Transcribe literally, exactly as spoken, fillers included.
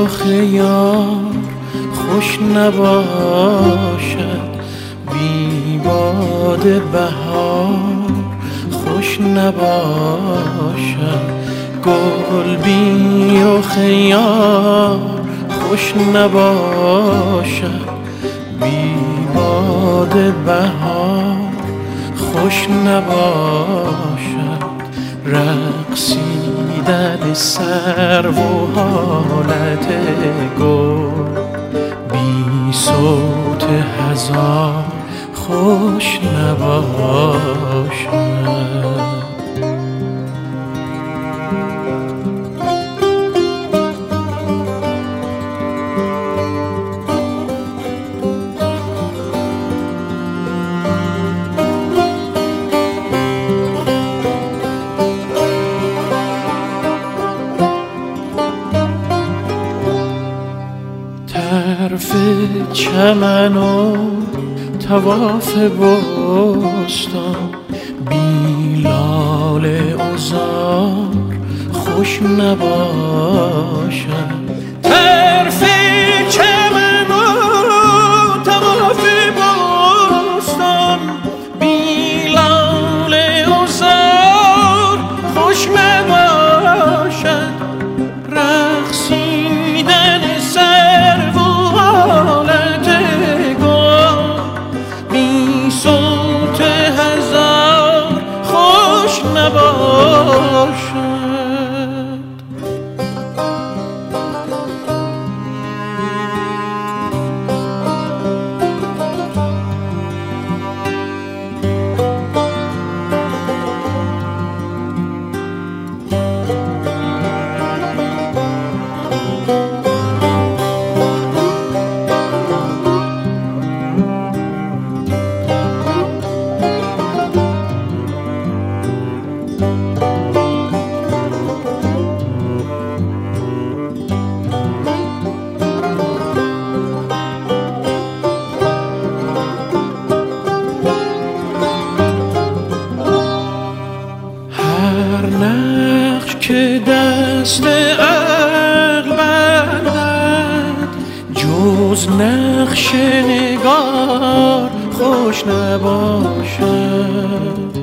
رخ یار خوش نباشد، بی باد بهار خوش نباشد، گل بی رخ یار خوش نباشد، بی باد بهار خوش نباشد، رقصیدن سرو و حالت گل بی صوت هزار خوش نباشد. طرف چمن و طواف بستان، بی لاله عذار خوش نباشد، طرف چمن و طواف بستان، بی لاله عذار خوش نباشد، رقصیدن سرو و حالت گل بی صوت هزار خوش نباشد. هر نقش که دست عقل بندد، جز نقش نگار خوش نباشد،